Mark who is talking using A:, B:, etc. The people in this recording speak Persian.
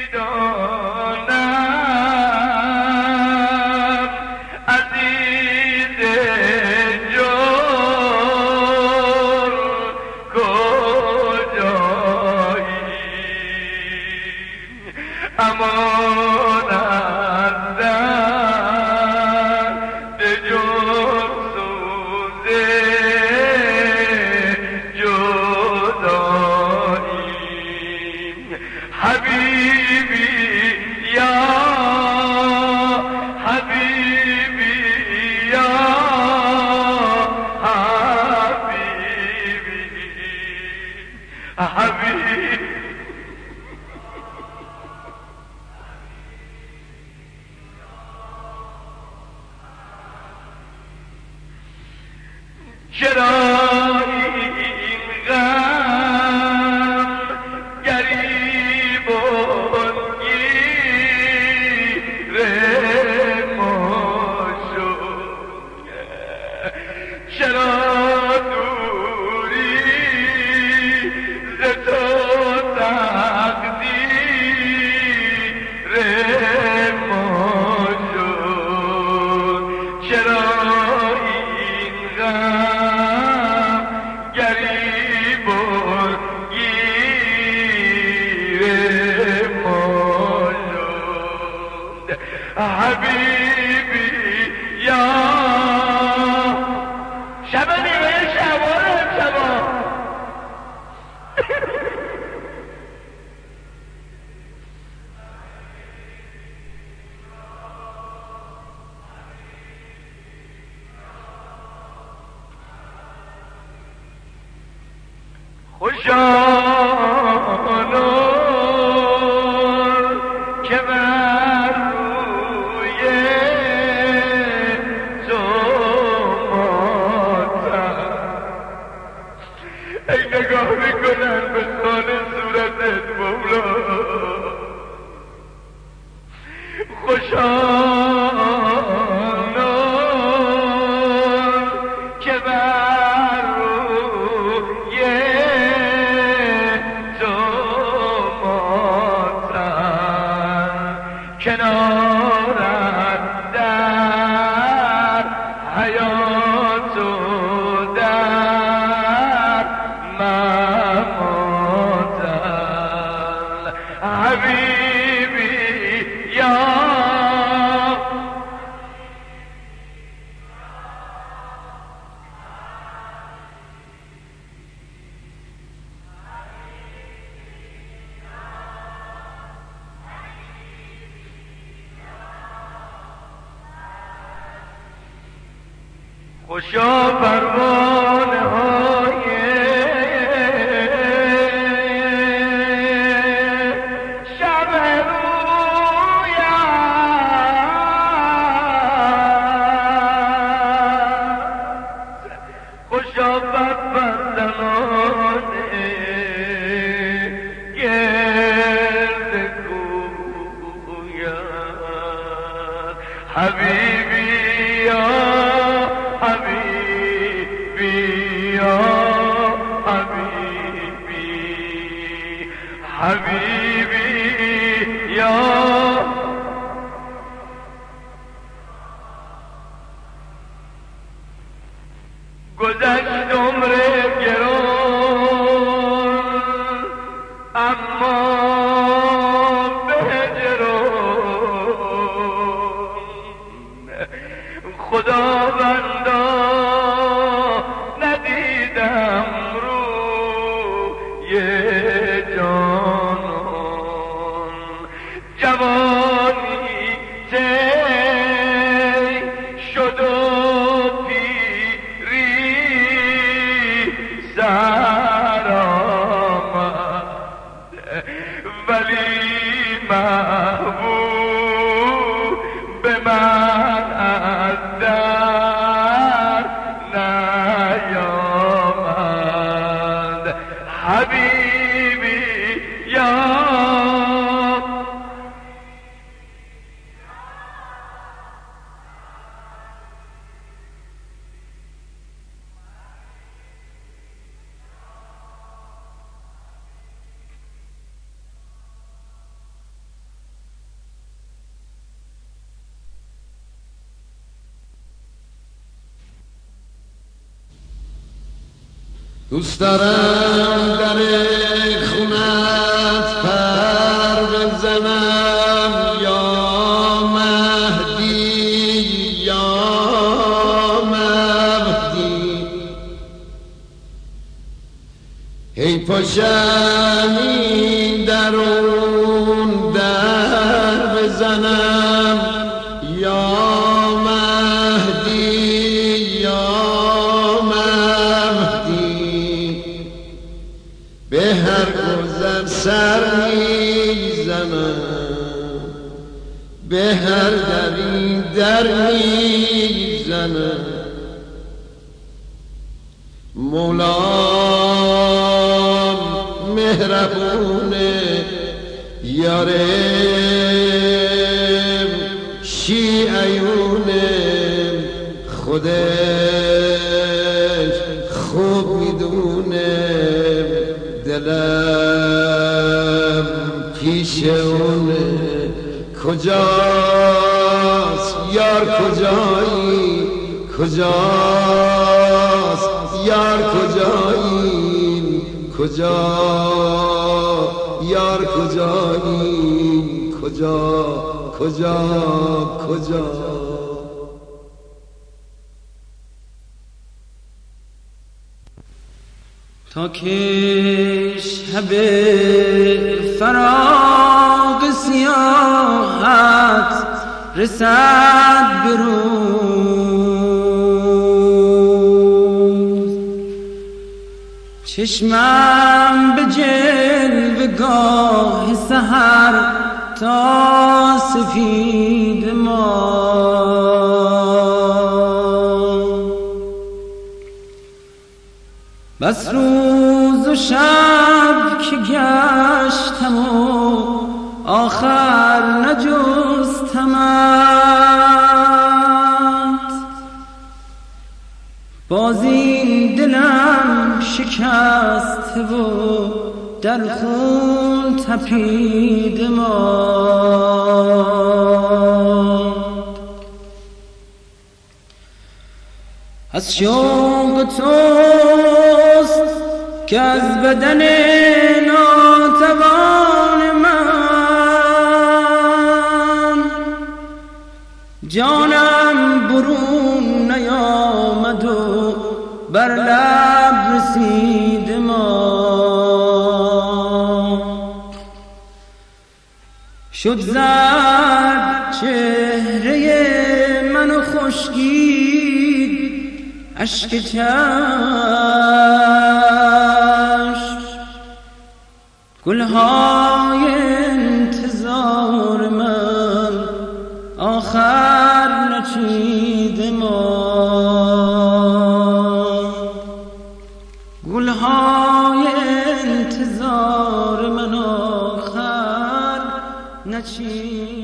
A: خوشا پروانه های شب رویم، خوشا بدبندان گرد کویم، حبیبی یا حبیبی یا حبیبی، حبیبی یا گذشت عمر گران اما به هجران خداوندا ندیدم روی جانان، جوانی طی شد و پیری سر آمد، ولی محبوب به من از در نیامد، حبیبی یا
B: دوست دارم در خونت پر بزنم یا مهدی یا مهدی، هی پاشم این درون در بزنم یا مهدی یا مهدی، به هر گذر سر میزنم، به هر دری در میزنم. مولام مهربونه یارم شیعیونه، خودش خوب میدونه دلم پیش اونه. کجاست یار کجایی، کجاست یار کجایی، کجا یار کجایی، کجا کجا کجا.
C: تا که شب فراق سیاحت رسد بروز، چشمم به جلوه‌گاه سحر تا سفید ما، بس روز و شب که گشتم و آخر نجستمت، باز این دلم شکسته و در خون تپیده ماند. از شوق توست که از بدن ناتوان من جانم برون نیامد و بر لب رسید ما. شد زرد چهره من و خشکید اشک چشم، گلهای انتظار من آخر نچید ما، گلهای انتظار من آخر نچید.